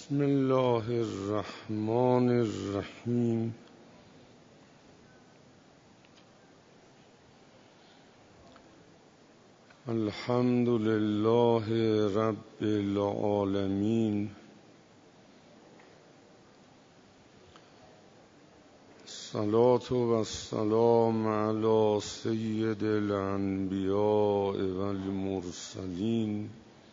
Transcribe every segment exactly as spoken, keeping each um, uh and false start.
بسم الله الرحمن الرحیم. الحمد لله رب العالمین. الصلاة والسلام علی سید الانبیاء والمرسلین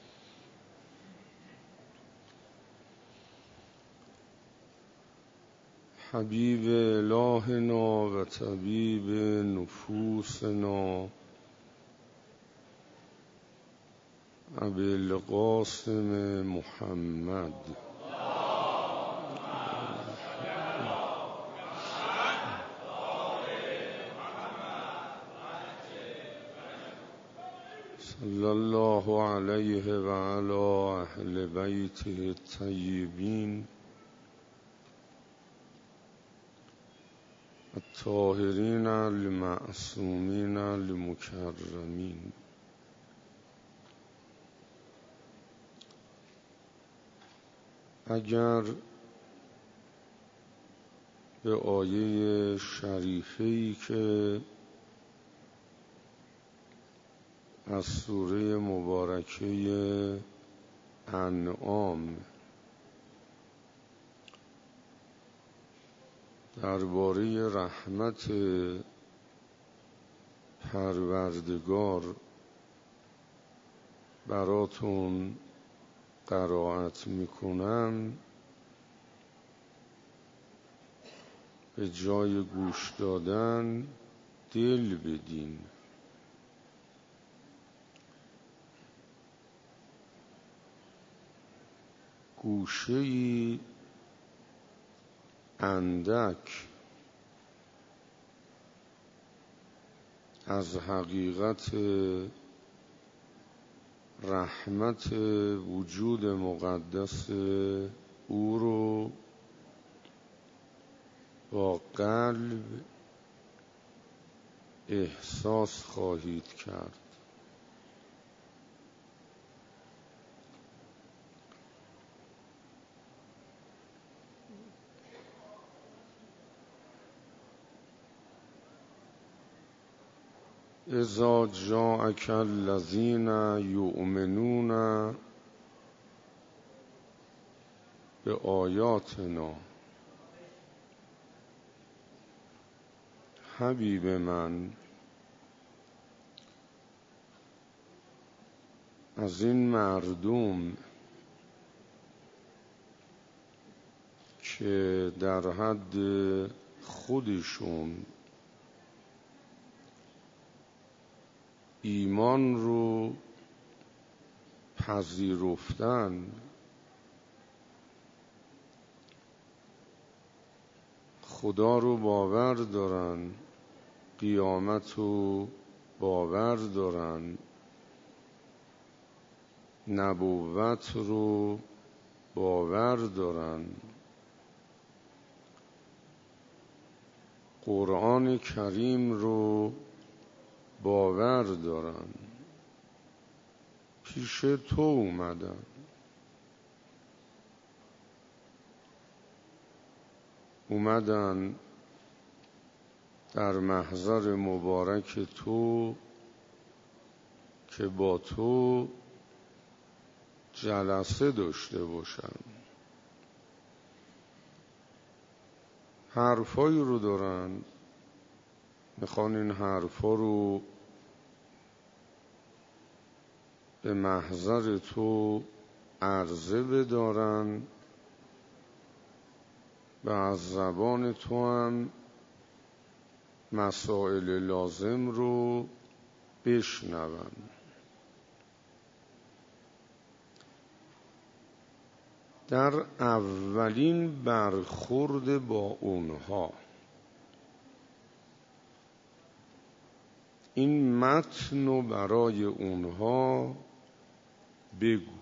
حبیب الهنا و طبیب نفوسنا ابی القاسم محمد صلی الله علیه و علی اهل بیته الطیبین الطاهرین المعصومین المکرمین. اگر به آیه شریفه‌ای که از سوره مبارکه انعام درباره رحمت پروردگار براتون قرائت میکنم، به جای گوش دادن دل بدین. گوشه‌ای اندک از حقیقت رحمت وجود مقدس او رو با قلب احساس خواهید کرد. اذا جاءک الذین یؤمنون به آیاتنا، حبیب من از این مردم که در حد خودشون ایمان رو پذیرفتن، خدا رو باور دارن، قیامت رو باور دارن، نبوت رو باور دارن، قرآن کریم رو باور دارن، پیش تو اومدن. اومدن در محضر مبارک تو که با تو جلسه داشته باشن. حرفایی رو دارن، میخوان این حرفا رو به محضر تو عرضه بدارن و از زبان تو هم مسائل لازم رو بشنون. در اولین برخورد با اونها این متن رو برای اونها بگو.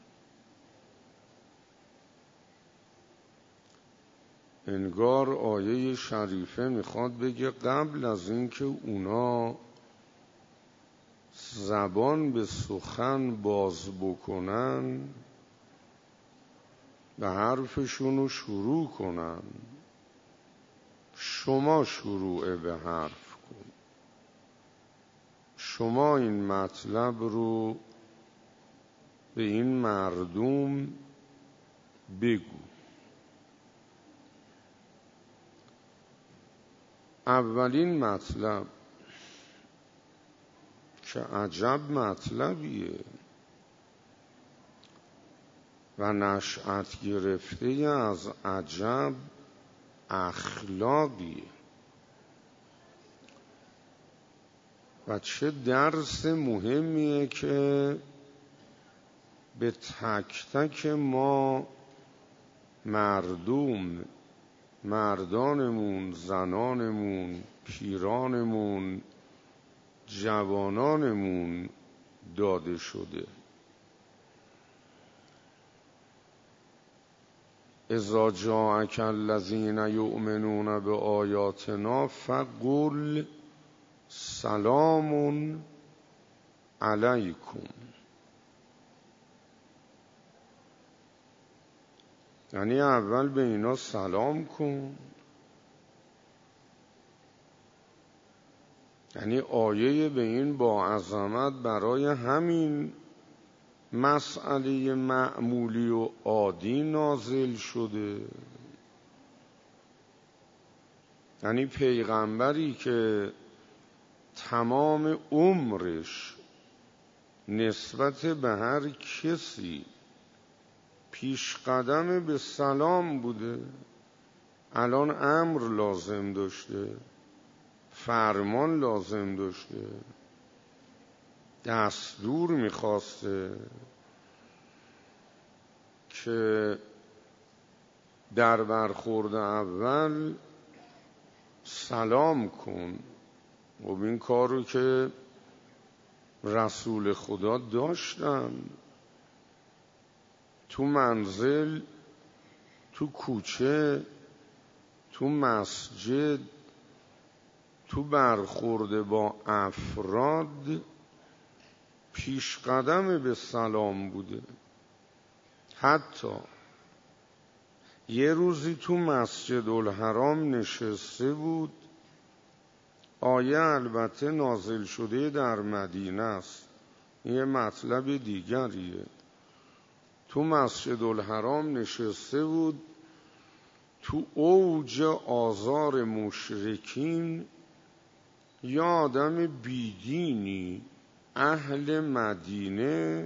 انگار آیه شریفه میخواد بگه قبل از اینکه اونا زبان به سخن باز بکنن و حرفشون رو شروع کنن. شما شروع به حرف کن، شما این مطلب رو به این مردم بگو. اولین مطلب که عجب مطلبیه و نشأت گرفته از عجب اخلاقیه و چه درس مهمیه که به تک تک ما مردم، مردانمون، زنانمون، پیرانمون، جوانانمون داده شده. اذا جاءک الذین یؤمنون بآیاتنا فقل سلام علیکم. یعنی اول به اینا سلام کن. یعنی آیه به این با عظمت برای همین مسئله معمولی و عادی نازل شده. یعنی پیغمبری که تمام عمرش نسبت به هر کسی پیش قدم به سلام بوده، الان امر لازم داشته، فرمان لازم داشته، دستور میخواسته که در برخورد اول سلام کن. و این کار رو که رسول خدا داشتن، تو منزل، تو کوچه، تو مسجد، تو برخورد با افراد پیش قدم به سلام بوده. حتی یه روزی تو مسجد الحرام نشسته بود، آیه البته نازل شده در مدینه است، یه مطلب دیگریه. تو مسجد الحرام نشسته بود، تو اوج آزار مشرکین یه آدم بیدینی اهل مدینه،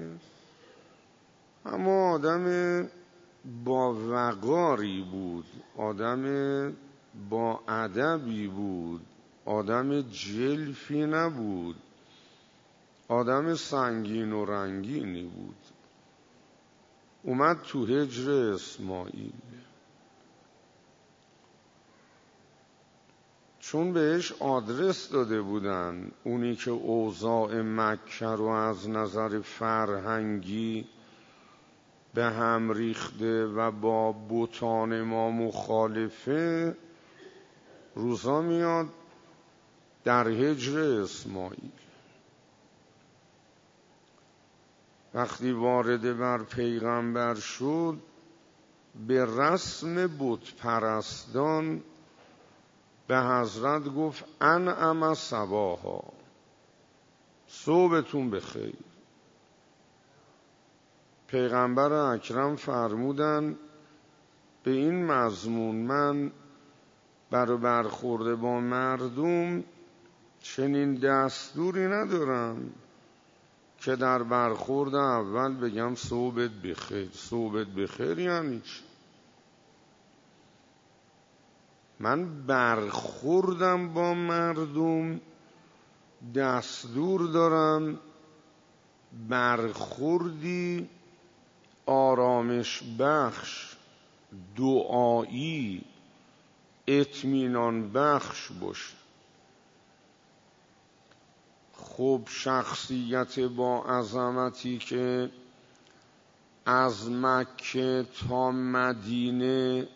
اما آدم با وقاری بود، آدم با ادبی بود، آدم جلفی نبود، آدم سنگین و رنگینی بود. اومد تو هجر اسماعیل، چون بهش آدرس داده بودن، اونی که اوضاع مکه رو از نظر فرهنگی به هم ریخته و با بتان ما مخالفه، روزا میاد در هجر اسماعیل. وقتی وارد بر پیغمبر شد، به رسم بت پرستان به حضرت گفت انعم صباحا، صبحتون بخیر. پیغمبر اکرم فرمودن به این مضمون من برای برخورد با مردم چنین دستوری ندارم که در برخورد اول بگم صبحت بخیر. صبحت بخیر یعنی چی؟ من برخوردم با مردم دستور دارم برخوردی آرامش بخش، دعایی، اطمینان بخش باشه. خب شخصیت با عظمتی که از مکه تا مدینه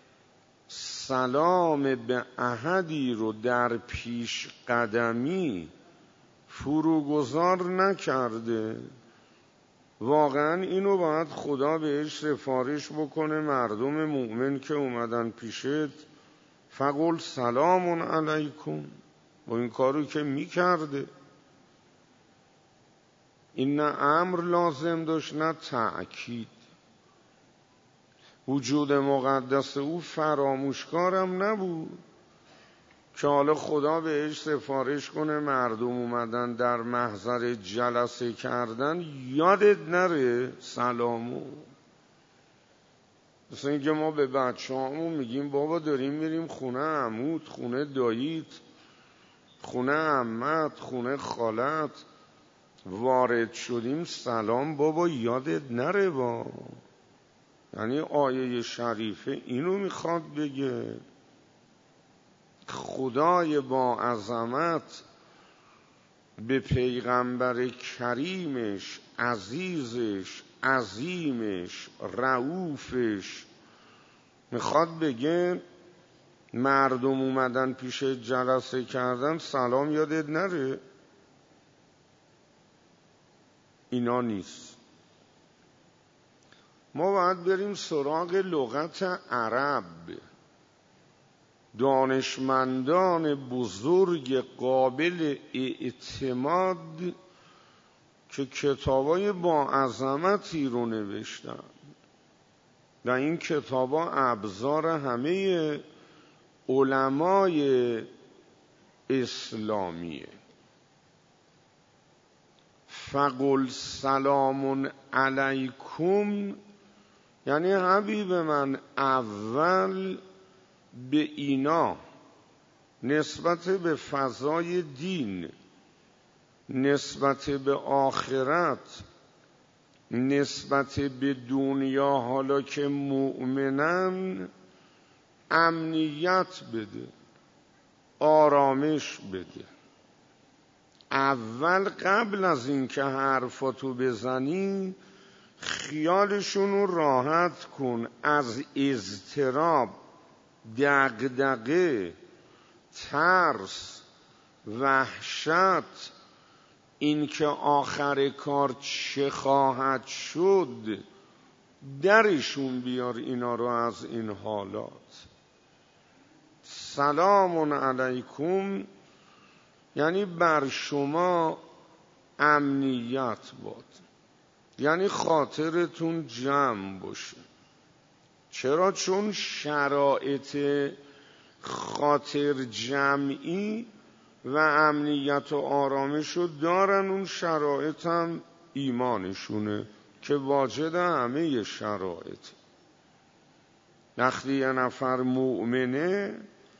سلام به احدی رو در پیش قدمی فروگذار نکرده، واقعا اینو باید خدا بهش سفارش بکنه. مردم مؤمن که اومدن پیشت فقل سلام علیکم، با این کارو که میکرده، این نه امر لازم داشت نه تأکید. وجود مقدس او فراموشکارم نبود که حالا خدا بهش سفارش کنه مردم اومدن در محضر جلسه کردن یادت نره سلامو. مثل اینکه ما به بچه همون میگیم بابا داریم میریم خونه عموت، خونه داییت، خونه عمت، خونه خالت، وارد شدیم سلام بابا یادت نره. با یعنی آیه شریفه اینو میخواد بگه. خدای با عظمت به پیغمبر کریمش، عزیزش، عظیمش، رؤوفش میخواد بگه مردم اومدن پیش جلسه کردن سلام یادت نره. اینا نیست. ما باید بریم سراغ لغت عرب. دانشمندان بزرگ قابل اعتماد که کتابای با عظمتی رو نوشتن و این کتابا ابزار همه علمای اسلامیه. فقل سلام علیکم یعنی حبیب من اول به اینا نسبت به فضای دین، نسبت به آخرت، نسبت به دنیا حالا که مؤمنن امنیت بده، آرامش بده. اول قبل از این که حرفاتو بزنی خیالشون رو راحت کن از اضطراب، دغدغه، ترس، وحشت، این که آخر کار چه خواهد شد، درشون بیار اینا رو از این حالات. سلام علیکم یعنی بر شما امنیت باد، یعنی خاطرتون جمع باشه. چرا؟ چون شرایط خاطر جمعی و امنیت و آرامش رو دارن. اون شرایط هم ایمانشونه که واجد همه شرایط. وقتی یه نفر مؤمنه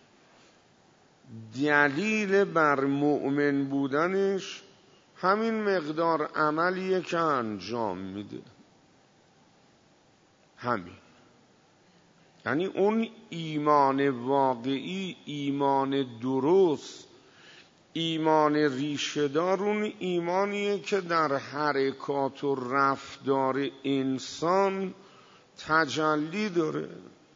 دلیل بر مؤمن بودنش همین مقدار عملیه که انجام میده. همین. یعنی اون ایمان واقعی، ایمان درست، ایمان ریشه‌دار اون ایمانیه که در حرکات و رفتار انسان تجلی داره.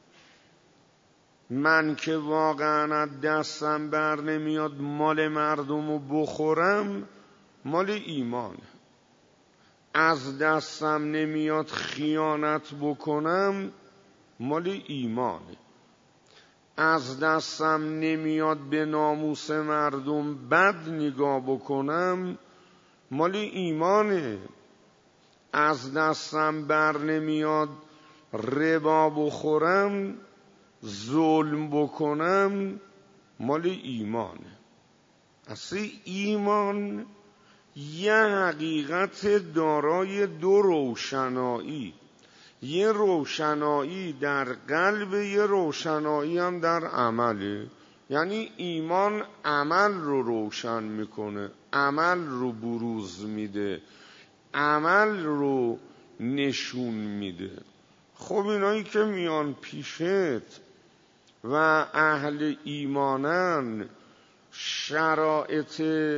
من که واقعا دستم بر نمیاد مال مردم رو بخورم، مال ایمانه. از دستم نمیاد خیانت بکنم، مال ایمانه. از دستم نمیاد به ناموس مردم بد نگاه بکنم، مال ایمانه. از دستم بر نمیاد ربا بخورم، ظلم بکنم، مال ایمانه. اصلا ایمان یه حقیقت دارای دو روشنایی، یه روشنایی در قلب، یه روشنایی هم در عمله. یعنی ایمان عمل رو روشن میکنه، عمل رو بروز میده، عمل رو نشون میده. خب اینایی که میان پیشت و اهل ایمانن، شرایط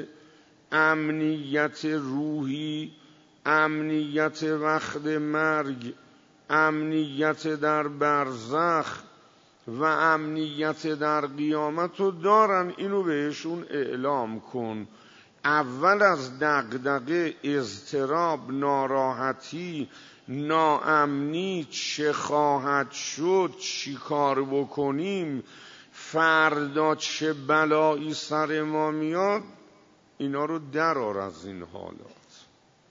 امنیت روحی، امنیت وقت مرگ، امنیت در برزخ و امنیت در قیامت رو دارن. اینو بهشون اعلام کن. اول از دغدغه، اضطراب، ناراحتی، ناامنی، چه خواهد شد، چی کار بکنیم، فردا چه بلایی سر ما میاد، اینا رو درار از این حالات.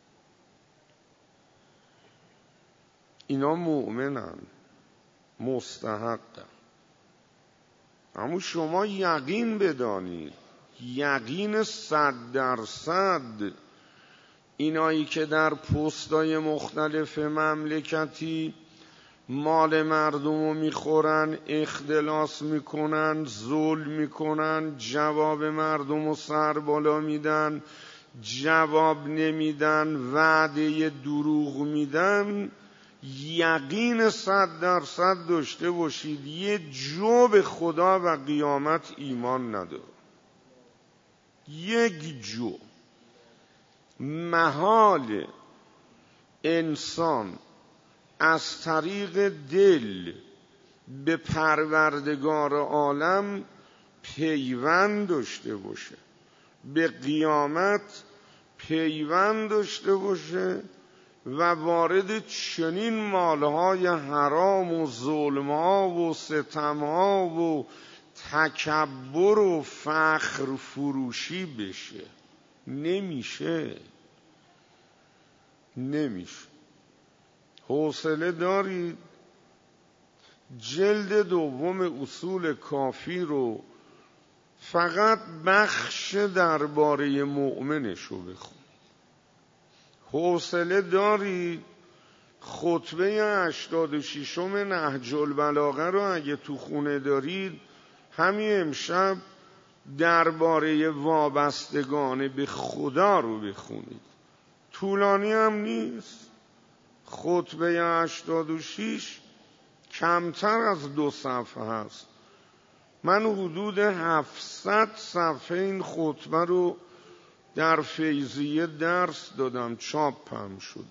اینا مؤمنن، مستحقن. اما شما یقین بدانید، یقین صد درصد، اینایی که در پستای مختلف مملکتی مال مردم رو میخورن، اختلاس میکنن، ظلم میکنن، جواب مردم رو سر بالا میدن، جواب نمیدن، وعده دروغ میدن، یقین صد درصد داشته باشید یه جو به خدا و قیامت ایمان نداره. یک جو. محال انسان از طریق دل به پروردگار عالم پیوند داشته باشه، به قیامت پیوند داشته باشه و وارد چنین مالهای حرام و ظلمها و ستمها و تکبر و فخر فروشی بشه. نمیشه نمیشه حوصله دارید جلد دوم اصول کافی رو فقط بخش درباره مؤمنش رو بخونید. حوصله دارید خطبه هشتاد و ششم نهج البلاغه رو اگه تو خونه دارید همین امشب درباره وابستگان به خدا رو بخونید. طولانی هم نیست. خطبه هشتاد و شش کمتر از دو صفحه هست. من حدود هفتصد صفحه این خطبه رو در فیضیه درس دادم، چاپ هم شد.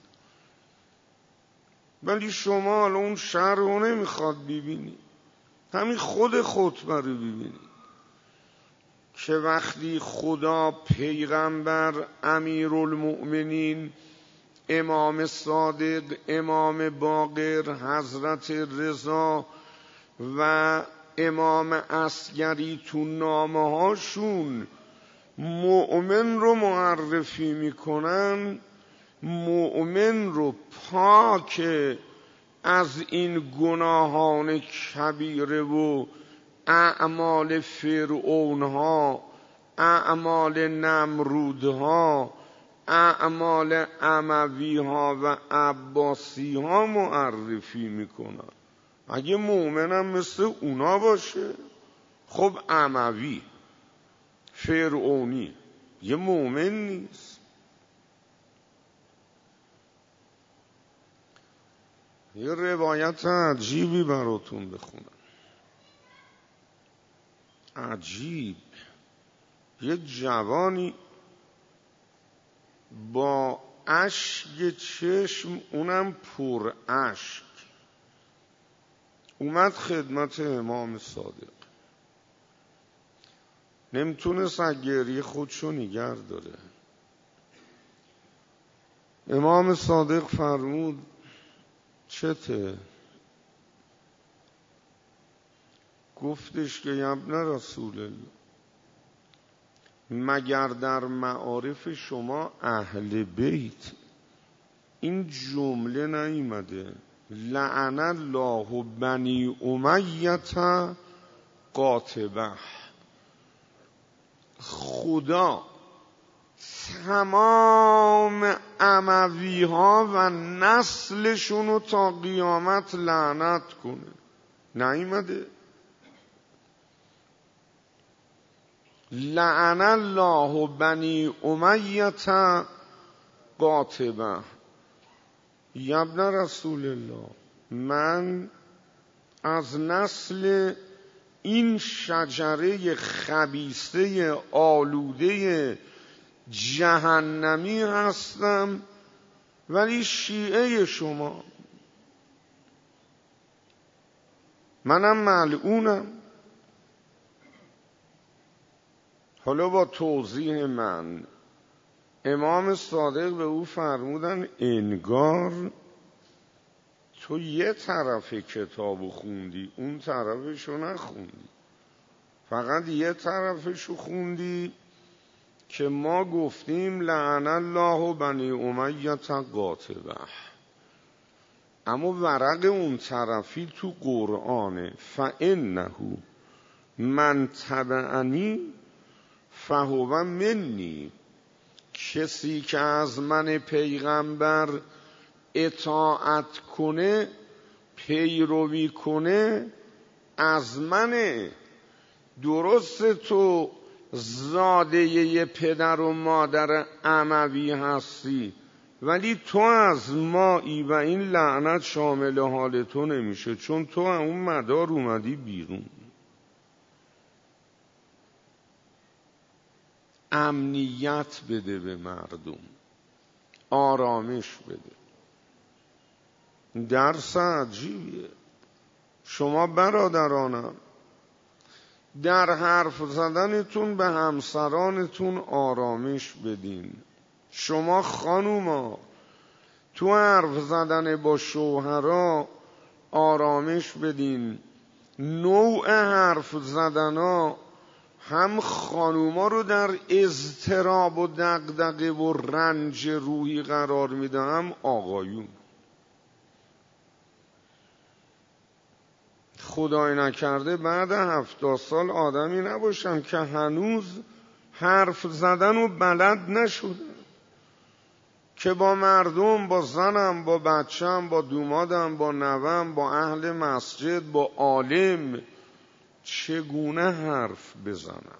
ولی شما الان اون شرح رو نمیخواد ببینید، همین خود خطبه رو ببینید که وقتی خدا پیغمبر امیرالمؤمنین امام صادق امام باقر حضرت رضا و امام عسگری تو نامه هاشون مؤمن رو معرفی میکنن، مؤمن رو پاک از این گناهان کبیره و اعمال فرعونها، اعمال نمرودها، اعمال امویها و عباسیها معرفی میکنن. اگه مؤمنم مثل اونا باشه خب اموی فرعونی یه مؤمن نیست. یه روایت عجیبی براتون بخونم. عجیب. یه جوانی با اشک چشم، اونم پر اشک، اومد خدمت امام صادق. نمیتونست از گریه خودشو نگه داره. امام صادق فرمود چته؟ گفتش که ابن رسول الله، مگر در معارف شما اهل بیت این جمله نیامده لعن الله بنی امیه قاتبه؟ خدا تمام اموی ها و نسلشون رو تا قیامت لعنت کنه. نیامده لعن الله بنی امیه قاتبه؟ یا ابن رسول الله، من از نسل این شجره خبیثه آلوده جهنمی هستم، ولی شیعه شما، منم ملعونم. حالا با توضیح من امام صادق به او فرمودن انگار تو یه طرف کتابو خوندی، اون طرفشو نخوندی، فقط یه طرفشو خوندی که ما گفتیم لعن الله بنی امیة قاطبه، اما ورق اون طرفی تو قرآنه. فانه من تبعنی فهو منی، کسی که از من پیغمبر اطاعت کنه، پیروی کنه، از منه. درست تو زاده ی پدر و مادر اموی هستی، ولی تو از مایی و این لعنت شامل حال تو نمیشه، چون تو اون مدار اومدی بیرون. امنیت بده به مردم، آرامش بده. درس عجیبیه. شما برادرانم در حرف زدنتون به همسرانتون آرامش بدین. شما خانوما تو حرف زدن با شوهرها آرامش بدین. نوع حرف زدنا هم خانوما رو در اضطراب و دغدغه و رنج روحی قرار میده، هم آقایون. خدای نکرده بعد هفتاد سال آدمی نباشم که هنوز حرف زدن و بلد نشده، که با مردم، با زنم، با بچم، با دومادم، با نوم، با اهل مسجد، با عالم چگونه حرف بزنم.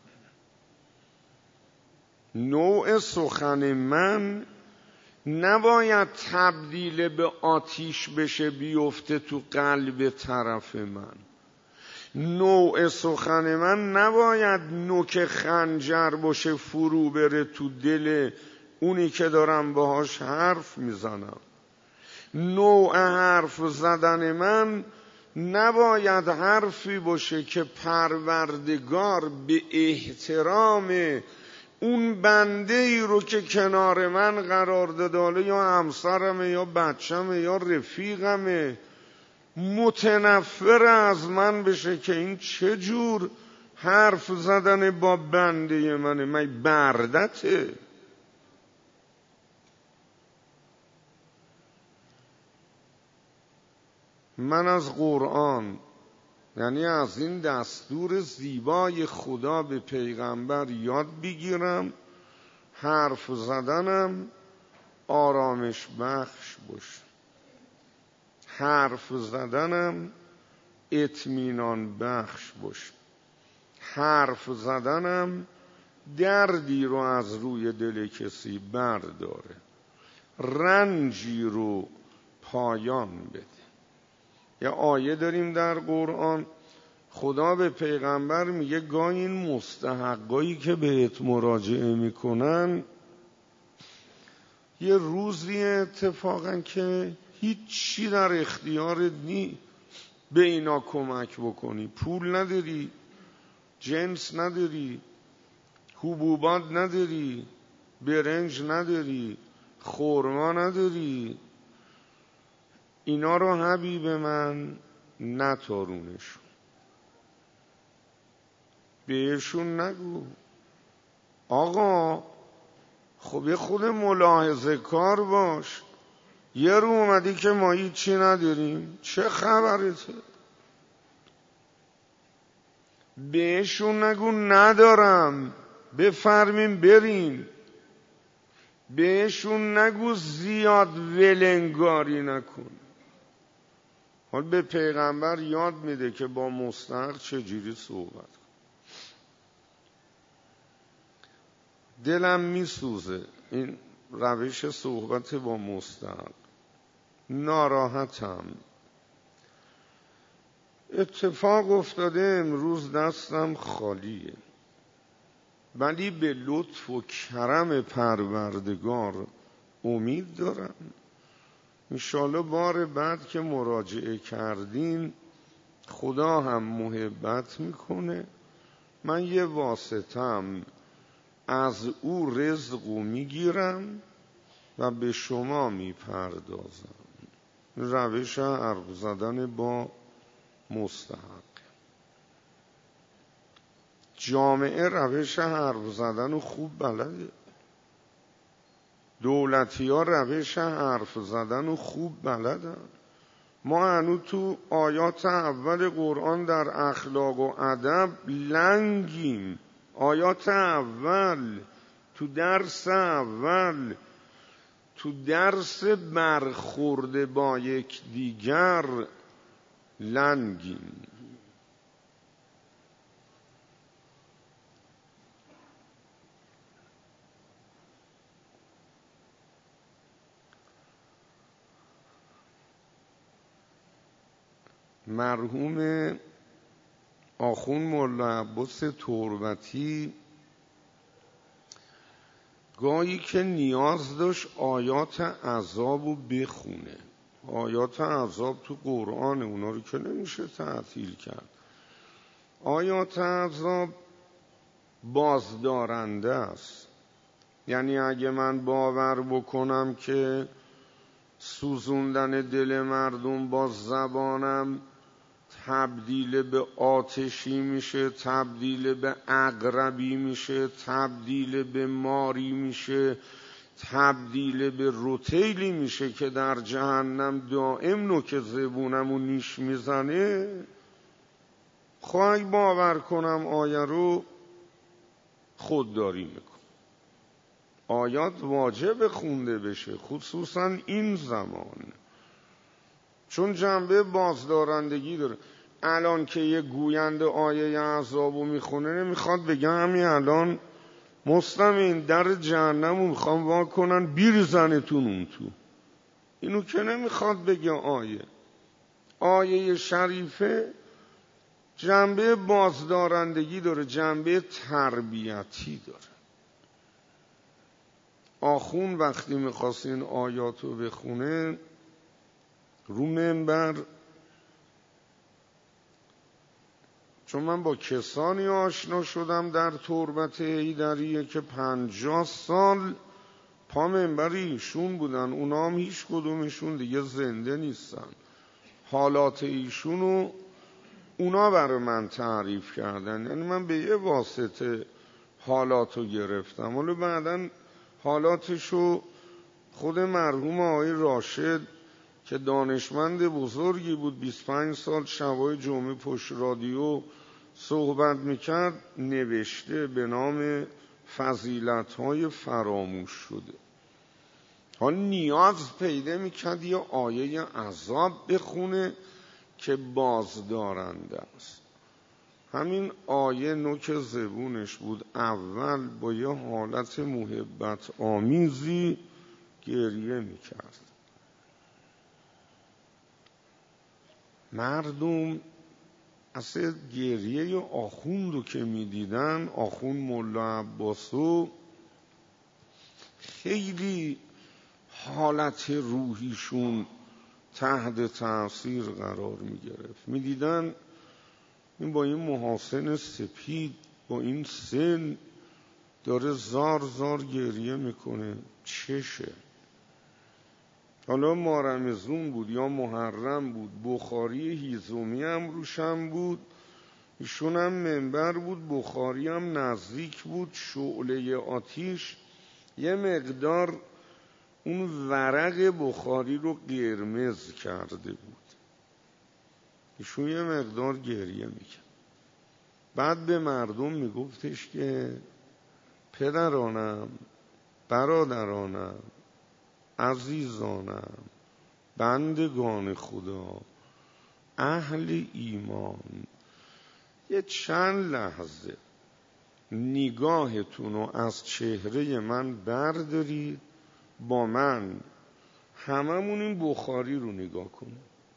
نوع سخن من نباید تبدیل به آتیش بشه بیفته تو قلب طرف من. نوع سخن من نباید نوک خنجر باشه فرو بره تو دل اونی که دارم باهاش حرف میزنم. نوع حرف زدن من نباید حرفی باشه که پروردگار به احترام اون بنده ای رو که کنار من قرار داده، یا همسرمه یا بچمه یا رفیقمه، متنفر از من بشه که این چه جور حرف زدن با بنده منه، من بردته. من از قرآن، یعنی از این دستور زیبای خدا به پیغمبر یاد بگیرم حرف زدنم آرامش بخش باشه، حرف زدنم اطمینان بخش باشه، حرف زدنم دردی رو از روی دل کسی برداره، رنجی رو پایان بده. یه آیه داریم در قرآن، خدا به پیغمبر میگه گاهی این مستحقایی که بهت مراجعه میکنن یه روزی اتفاقا که هیچی در اختیارت نی به اینا کمک بکنی. پول نداری، جنس نداری، حبوبات نداری، برنج نداری، خرما نداری، اینا رو حبیب من نتارونشون، بهشون نگو. آقا خب یه خود ملاحظه کار باش، یه رو اومدی که ما هیچی نداریم، چه خبرته؟ بهشون نگو ندارم بفرمین برین. بهشون نگو زیاد ولنگاری نکن. حال به پیغمبر یاد میده که با مستحق چجوری صحبت کن. دلم میسوزه این روش صحبت با مستحق، ناراحتم. اتفاق افتاده امروز دستم خالیه، ولی به لطف و کرم پروردگار امید دارم انشالله بار بعد که مراجعه کردین خدا هم محبت میکنه. من یه واسطم از او رزق و میگیرم و به شما میپردازم. روش حرف زدن با مستحق. جامعه روش حرف زدن خوب بلده. دولتی ها روش حرف زدن خوب بلدن. ما هنوز تو آیات اول قرآن در اخلاق و ادب لنگیم. آیات اول تو درس اول تو درس برخورد با یک دیگر لنگیم. مرحوم آخوند ملا عباس تربتی گاهی که نیاز داشت آیات عذاب رو بخونه. آیات عذاب تو قرآن، اونا رو که نمیشه تعطیل کرد. آیات عذاب بازدارنده است. یعنی اگه من باور بکنم که سوزوندن دل مردم با زبانم تبدیل به آتشی میشه، تبدیل به عقربی میشه، تبدیل به ماری میشه، تبدیل به رتیلی میشه که در جهنم دائم نوک زبونمو نیش میزنه، خواهی باور کنم آیه رو خودداری میکن. آیات واجب خونده بشه، خصوصا این زمان، چون جنبه بازدارندگی داره. الان که یه گوینده آیه عذابو میخونه نمیخواد بگه همین الان مستمین در جهنمو میخوام وا کنن بیرزنتون اون تو. اینو که نمیخواد بگه آیه. آیه شریفه جنبه بازدارندگی داره، جنبه تربیتی داره. آخوند وقتی میخواست این آیاتو بخونه رو منبر، چون من با کسانی آشنا شدم در تربت حیدریه که پنجاه سال پا منبر ایشون بودن، اونا هم هیچ کدومشون دیگه زنده نیستن. حالات ایشونو اونا برای من تعریف کردن، یعنی من به یه واسطه حالاتو گرفتم. ولی بعدن حالاتشو خود مرحوم آقای راشد که دانشمند بزرگی بود، بیست و پنج سال شبای جمعه پشت رادیو صحبت میکرد، نوشته به نام فضیلت‌های فراموش شده. حال نیاز پیدا میکرد یه آیه عذاب بخونه که بازدارنده است. همین آیه نوک زبونش بود. اول با یه حالت محبت آمیزی گریه میکرد. مردم اصلا گریه آخوند رو که میدیدن، آخوند ملا عباسو، خیلی حالت روحیشون تحت تاثیر قرار میگرفت. میدیدن این با این محاسن سپید، با این سن داره زار زار گریه میکنه، چشه؟ حالا ماه رمضان بود یا محرم بود، بخاری هیزومی هم روشم بود، ایشون هم منبر بود، بخاری هم نزدیک بود، شعله آتیش یه مقدار اون ورق بخاری رو قرمز کرده بود. ایشون یه مقدار گریه میکرد. بعد به مردم میگفتش که پدرانم، برادرانم، عزیزانم، بندگان خدا، اهل ایمان، یه چند لحظه نگاهتون رو از چهره من بردارید، با من هممون این بخاری رو نگاه کنیم.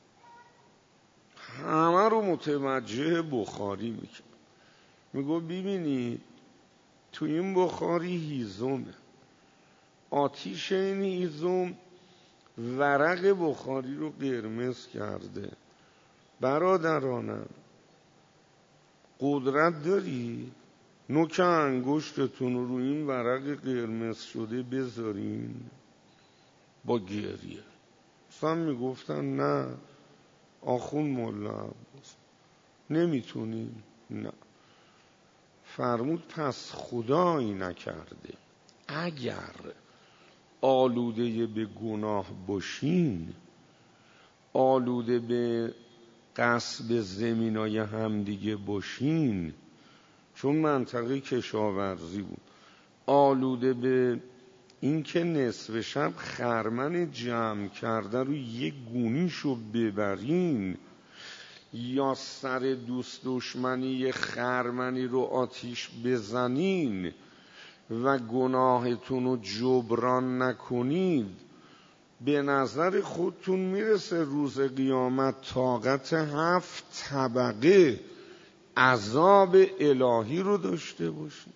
همه رو متوجه بخاری میکنه. میگو ببینید تو این بخاری هیزمه، آتیش این هیزم ورق بخاری رو قرمز کرده. برادرانم قدرت دارید نوک انگشتتون رو روی این ورق قرمز شده بذارین با گریه. اصلا میگفتن نه آخون مولا عباس نمیتونیم. نه، فرمود پس خدایی نکرده اگر آلوده به گناه باشین، آلوده به غصب زمینای همدیگه باشین، چون منطقه کشاورزی بود، آلوده به این که نصف شب خرمن جمع کرده رو یک گونیشو ببرین، یا سر دوست دشمنی خرمنی رو آتیش بزنین و گناهتون رو جبران نکنید، به نظر خودتون میرسه روز قیامت طاقت هفت طبقه عذاب الهی رو داشته باشید؟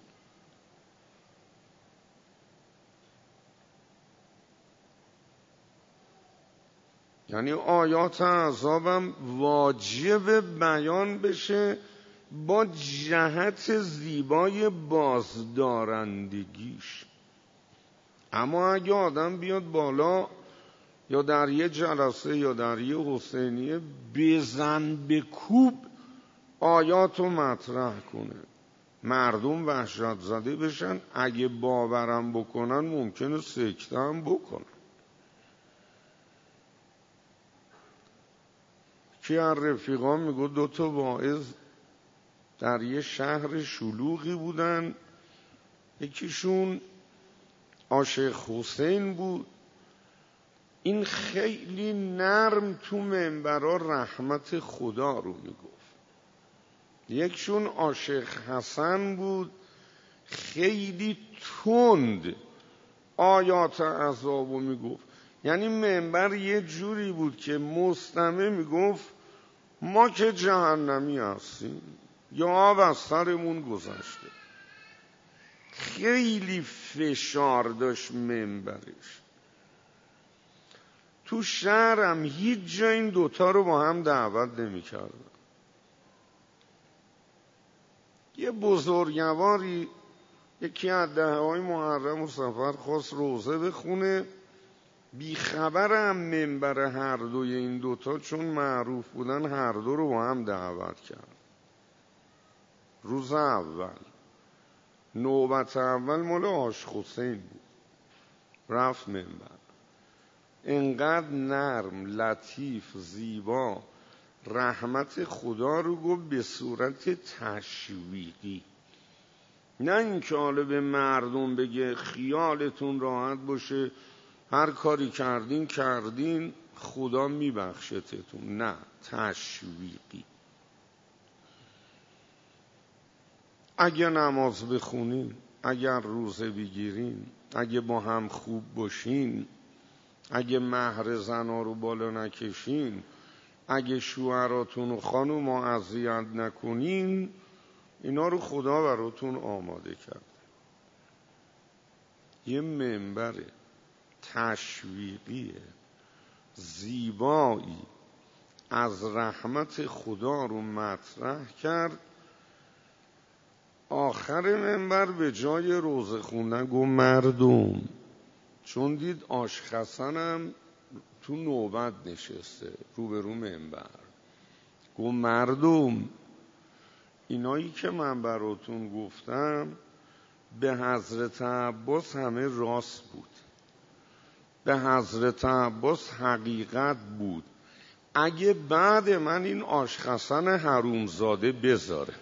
یعنی آیات عذابم واجب بیان بشه با جهت زیبای بازدارندگیش. اما اگه آدم بیاد بالا یا در یه جلسه یا در یه حسینیه بزن به کوب آیاتو مطرح کنه، مردم وحشت زده بشن، اگه باورم بکنن ممکنه سکته هم بکنن. کی از رفیقا میگو دو تا واعظ در یه شهر شلوغی بودن، یکیشون آشیخ حسین بود، این خیلی نرم تو منبرا رحمت خدا رو میگفت. یکشون آشیخ حسن بود، خیلی تند آیات عذابو میگفت. یعنی منبر یه جوری بود که مستمع میگفت ما که جهنمی هستیم یا آب از سرمون گذشته. خیلی فشار داشت منبرش. تو شهرم هیچ جا این دوتا رو با هم دعوت نمی کردن. یه بزرگواری یکی از دهه‌های محرم و صفر خواست روزه بخونه، بیخبرم منبر هر دوی این دوتا چون معروف بودن هر دو رو با هم دعوت کرد. روز اول نوبت اول مال آشیخ حسین بود، رفت منبر، انقدر نرم لطیف زیبا رحمت خدا رو گفت به صورت تشویقی، نه اینکه حالا به مردم بگه خیالتون راحت باشه هر کاری کردین کردین خدا میبخشتتون، نه، تشویقی. اگه نماز بخونین، اگر روزه بگیرین، اگه با هم خوب باشین، اگه مهر زنا رو بالا نکشین، اگه شوهراتون و خانوما اذیت نکنین، اینا رو خدا براتون آماده کرد. یه منبر تشویقی زیبایی از رحمت خدا رو مطرح کرد. آخر منبر به جای روزه خوندن گفت مردم، چون دید آشیخ حسنم تو نوبت نشسته روبرو منبر، گفت مردم اینایی که من براتون گفتم به حضرت عباس همه راست بود، به حضرت عباس حقیقت بود، اگه بعد من این آشیخ حسن حرومزاده بذاره.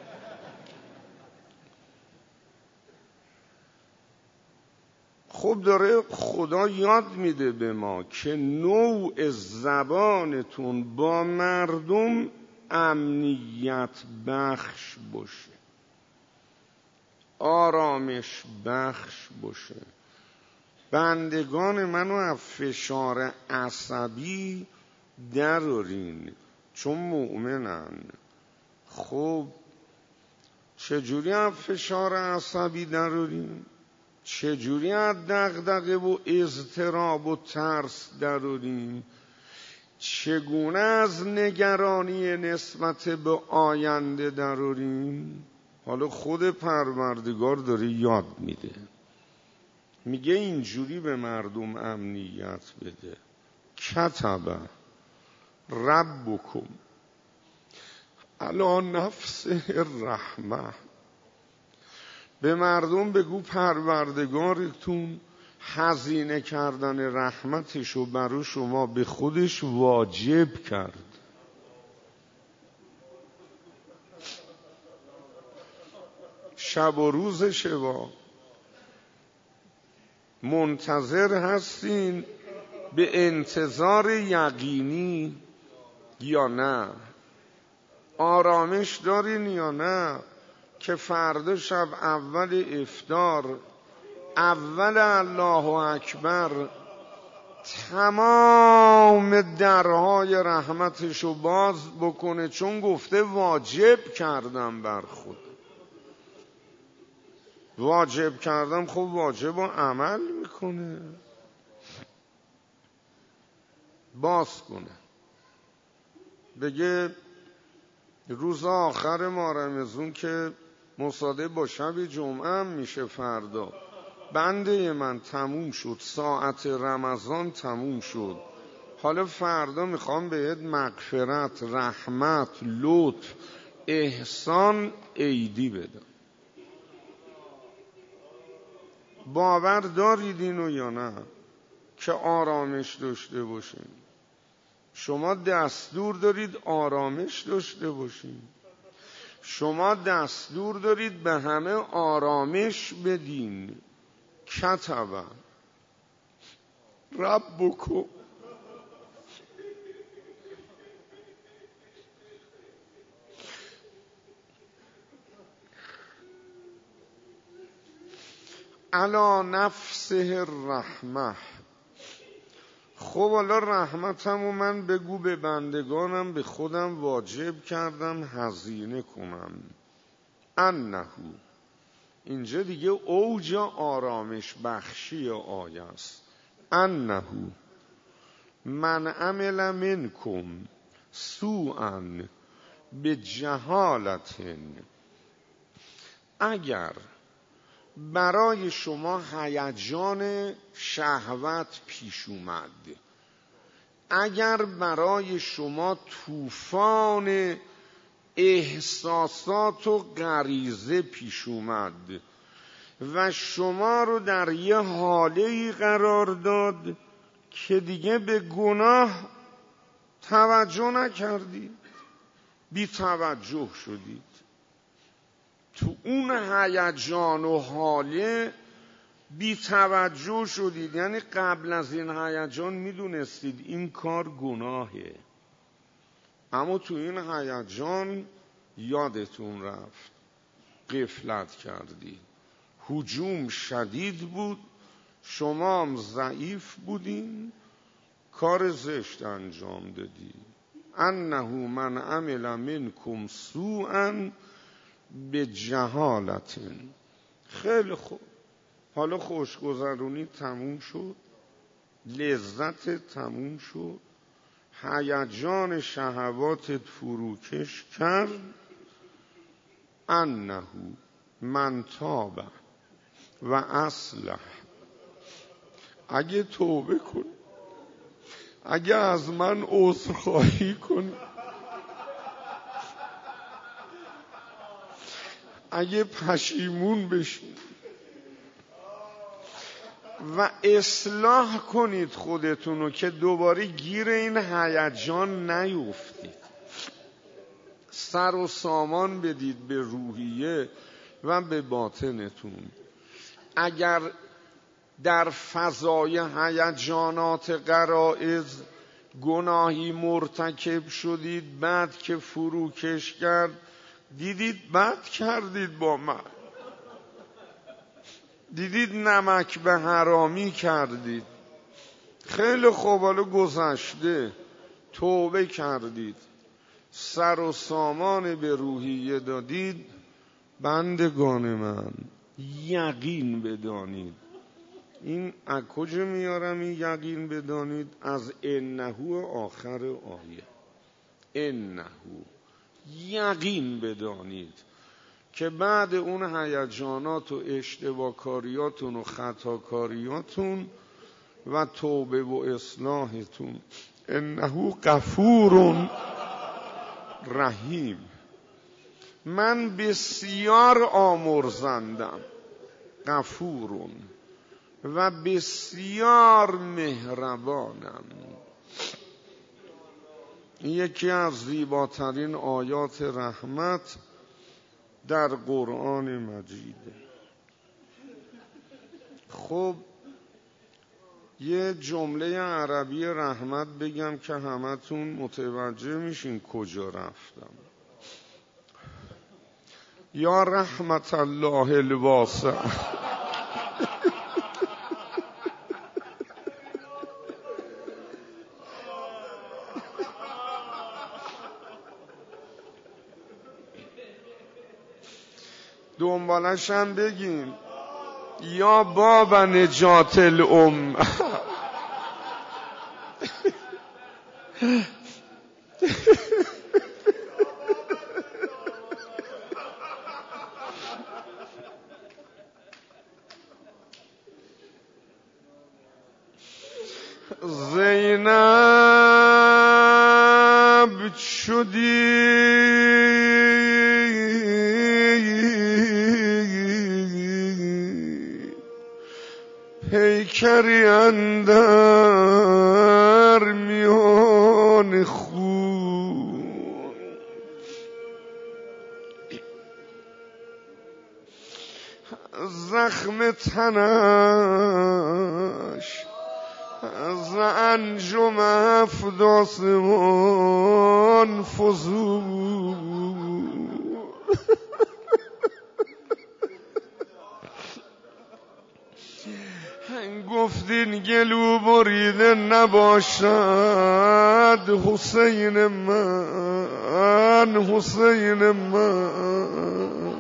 خب داره خدا یاد میده به ما که نوع زبانتون با مردم امنیت بخش باشه، آرامش بخش باشه. بندگان منو از فشار عصبی درارین چون مؤمنن. خب چجوری از فشار عصبی درارین؟ چجوری از دغدغه و اضطراب و ترس درارین؟ چگونه از نگرانی نسبت به آینده درارین؟ حالا خود پروردگار داره یاد میده، میگه اینجوری به مردم امنیت بده. کتب ربکم علی نفسه الرحمه، به مردم بگو پروردگارتون هزینه کردن رحمتشو برای شما به خودش واجب کرد. شب و روز شبا منتظر هستین به انتظار یقینی یا نه؟ آرامش دارین یا نه که فردا شب اول افطار، اول الله اکبر، تمام درهای رحمتشو باز بکنه، چون گفته واجب کردم بر خود. واجب کردم، خب واجب رو عمل میکنه، باز کنه. بگه روز آخر ماه رمضان که مصادف با شب جمعه هم میشه فردا، بنده من تموم شد، ساعت رمضان تموم شد، حالا فردا میخوام بهت مغفرت، رحمت، لطف، احسان، عیدی بدم. باور دارید اینو یا نه که آرامش داشته باشین؟ شما دستور دارید آرامش داشته باشین، شما دستور دارید به همه آرامش بدین. کتب ربکم علی نفسه الرحمه. خب حالا رحمتمو من بگو به بندگانم به خودم واجب کردم هزینه کنم. انه، اینجا دیگه اوج آرامش بخشی آیه است. انه من عمل منکم سوءا بجهالت، اگر برای شما هیجان شهوت پیش اومد، اگر برای شما طوفان احساسات و غریزه پیش اومد و شما رو در یه حاله‌ای قرار داد که دیگه به گناه توجه نکردید، بی توجه شدید، تو اون هیجان و حاله بی توجه شدید، یعنی قبل از این هیجان میدونستید این کار گناهه، اما تو این هیجان یادتون رفت، غفلت کردید، هجوم شدید بود، شما هم ضعیف بودین، کار زشت انجام دادی. انه من عمل منکم سوءا بجهالت. خیلی خوب، حالا خوشگذرونی تموم شد، لذت تموم شد، هیجان شهواتت فروکش کرد. انه من تاب و اصلح، اگه توبه کن، اگه از من عذرخواهی کن، اگه پشیمون بشین و اصلاح کنید خودتونو که دوباره گیر این هیجان نیفتید، سر و سامان بدید به روحیه و به باطنتون. اگر در فضای هیجانات غرایز گناهی مرتکب شدید، بعد که فروکش کرد دیدید بد کردید با من، دیدید نمک به حرامی کردید، خیلی خوب، حالا گذشته، توبه کردید، سر و سامان به روحیه دادید، بندگان من یقین بدانید. این از کجا میارم این یقین بدانید؟ از انه آخر آیه. انه، یقین بدانید که بعد اون هیجانات و اشتباهکاریاتون و خطاکاریاتون و توبه و اصلاحتون انه غفور رحیم، من بسیار آمرزندم، غفورون و بسیار مهربانم. یکی از زیباترین آیات رحمت در قرآن مجیده. خب یه جمله عربی رحمت بگم که همتون متوجه میشین کجا رفتم. یا رحمت الله الواسع. دنبالش هم بگیم یا باب نجات الام. زینب شدی پیکری اندر میان خون، زخم تنش از انجم هفت آسمان فزود. گفتین گلو بریده نباشد حسین من، حسین من،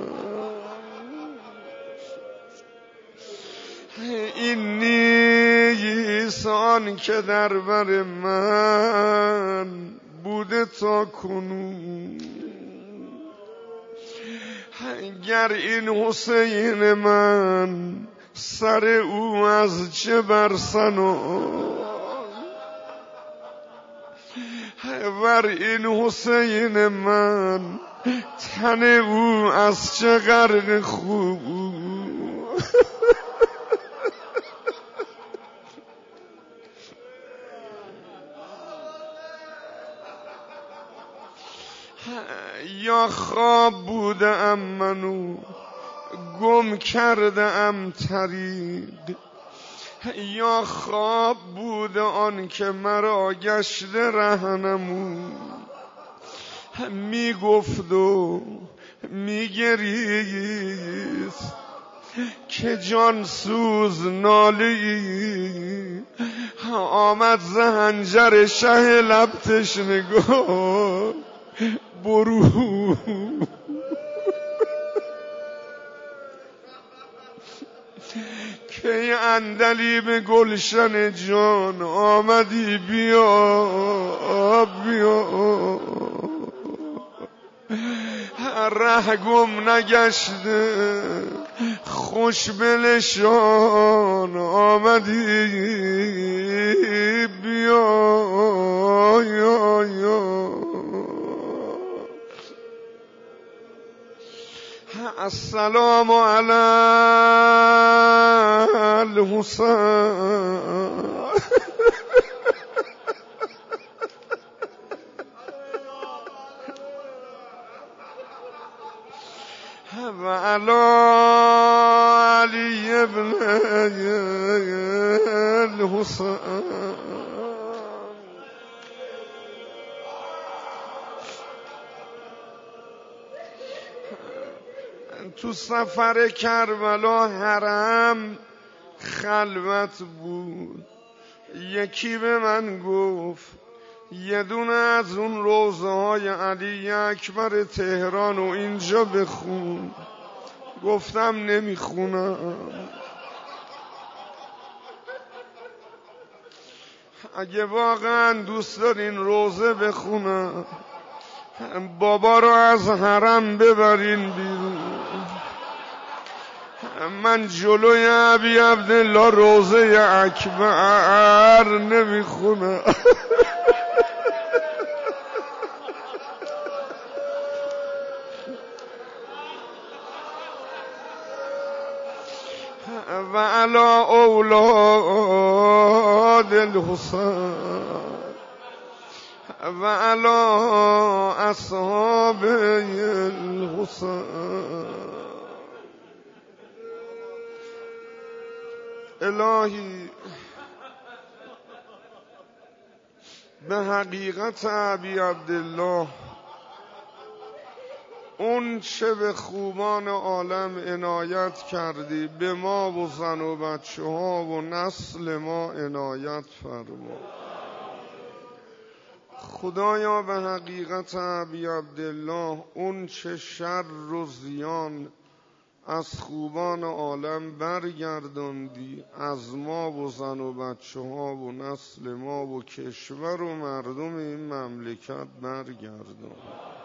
این نیست آن که در بر من بوده تا کنون. گر این حسین من سر او از چه برسنان، ور این حسین من تن او از چه غرق خوب. یا خواب بودم منو گم کردم طریق، یا خواب بوده آن که مرا گشته رهنمون. می گفت و می گریست که جان سوز نالی، آمد زهنجر شه لب تشنگان برو. که اندلی گلشن جان آمدی بیا بیا، ره گم نگشته خوش بلشان آمدی بیا یا یا. السلام علی الحسین. و علی علی ابن الحسین. تو سفر کربلا حرم خلوت بود. یکی به من گفت یه دونه از اون روضه های علی اکبر تهران و اینجا بخون. گفتم نمیخونم. اگه واقعا دوست دارین روضه بخونم بابا رو از حرم ببرین بیرون. من جلوی ابی عبدالله روضه اکبر نمیخونم. و علی اولاد الحسین و علی اصحاب الحسین. الهی به حقیقت ابی عبدالله اون چه به خوبان عالم عنایت کردی، به ما و زن و بچه ها و نسل ما عنایت فرما. خدایا به حقیقت ابی عبدالله اون چه شر و زیان از خوبان عالم برگرداندی، از ما و زن و بچه ها و نسل ما و کشور و مردم این مملکت برگردان.